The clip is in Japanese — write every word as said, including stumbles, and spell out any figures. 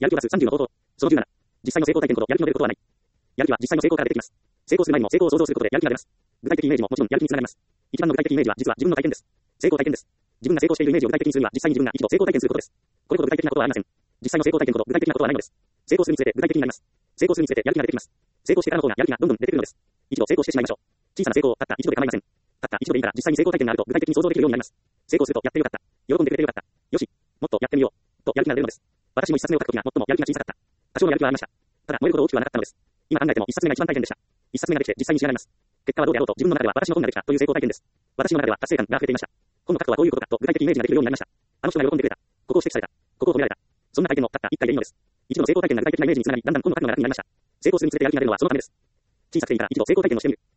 やる気を出すさんじゅうの方法。そのじゅうなな。実際の成功体験ほどやる気の出ることはない。やる気は実際の成功から出てきます。成功する前にも成功を想像することでやる気が出ます。具体的イメージももちろんやる気につながります。一番の具体的イメージは実は自分の体験です。成功体験です。自分が成功しているイメージを具体的にするには実際に自分が一度成功体験することです。これほど具体的なことはありません。実際の成功体験ほど具体的なことはないのです。成功するにつれて具体的になります。成功するにつれてやる気が出てきます。成功してからの方がやる気がどんどん出てくるのです。一度成功してしまいましょう。小さな成功をたった一度で構いません。たった一度でいいから実際に成功体験があると具体的に想像できるようになります。成功するとやってよかった。喜んでくれてよかった。よし、もっとやってみよう。とやる気が出るのです。私も一冊目を書くときが最もやる気が小さかった。多少のやる気はありました。ただ燃えるほど大きくはなかったのです。今考えても一冊目が一番大変でした。一冊目ができて実際に仕上がります。結果はどうであろうと自分の中では私の本ができたという成功体験です。私の中では達成感が溢れていました。本の書くとはどういうことかと具体的イメージができるようになりました。あの人が喜んでくれた。ここを指摘された。ここを褒められた。そんな体験もたった一回でいいのです。一度の成功体験が具体的なイメージにつながり、だんだん本の書くのが楽になりました。成功するにつれてやる気が出るのはそのためです。小さくていいから一度成功体験をしてみる。